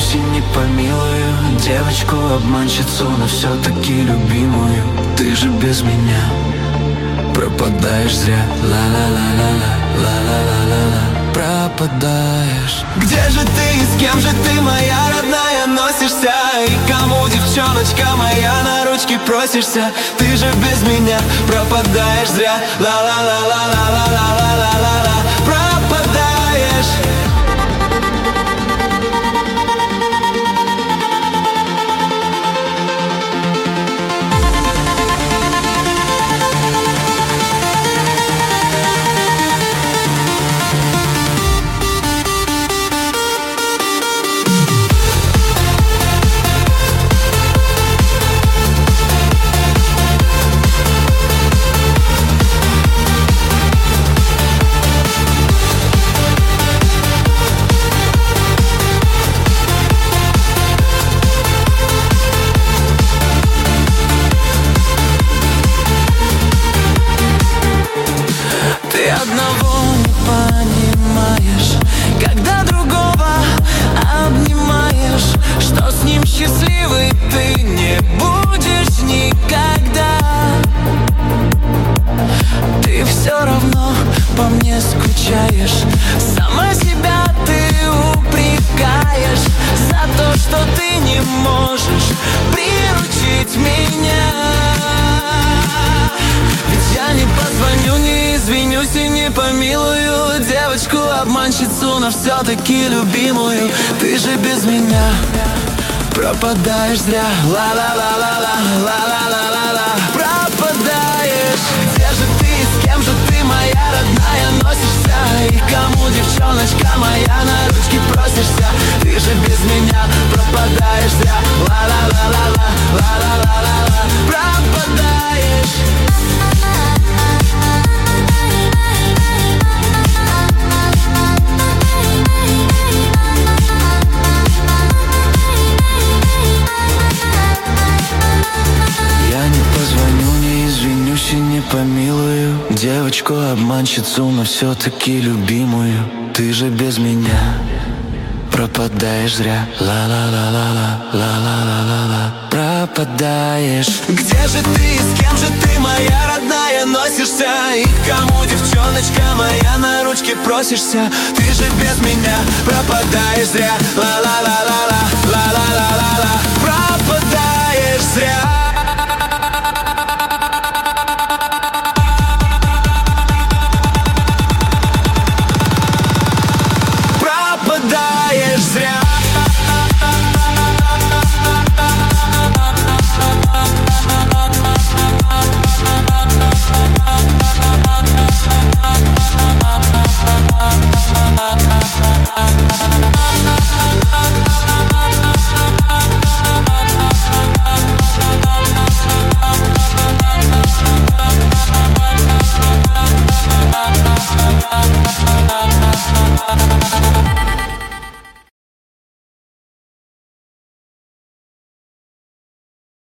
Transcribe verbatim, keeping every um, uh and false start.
извинюсь и не помилую девочку-обманщицу, но все-таки любимую. Ты же без меня пропадаешь зря. Ла-ла-ла-ла-ла, ла-ла-ла-ла-ла, пропадаешь. Где же ты и с кем же ты, моя родная, носишься? И кому, девчоночка моя, на ручки просишься? Ты же без меня пропадаешь зря. Ла-ла-ла-ла-ла-ла-ла-ла-ла-ла, пропадаешь. Ты одного не понимаешь, когда другого обнимаешь, что с ним счастливый ты не будешь никогда. Ты все равно по мне скучаешь, сама себя ты упрекаешь за то, что ты не можешь приручить меня. Ведь я не позвоню, не извинюсь и не помилую девочку-обманщицу, но все-таки любимую. Ты же без меня пропадаешь зря. Ла-ла-ла-ла-ла, ла-ла-ла-ла-ла, пропадаешь. Где же ты и с кем же ты, моя родная, носишься? И кому, девчоночка моя, на ручки просишься? Ты же без меня пропадаешь зря. Ла-ла-ла-ла-ла, ла-ла-ла-ла-ла, пропадаешь. Я не позвоню, не извинюсь и не помилую девочку-обманщицу, но все-таки любимую. Ты же без меня пропадаешь зря. Ла-ла-ла-ла-ла, ла-ла-ла-ла-ла, пропадаешь. Где же ты и с кем же ты, моя родная, носишься? И кому, девчоночка моя, на ручки просишься? Ты же без меня пропадаешь зря. Ла-ла-ла-ла-ла.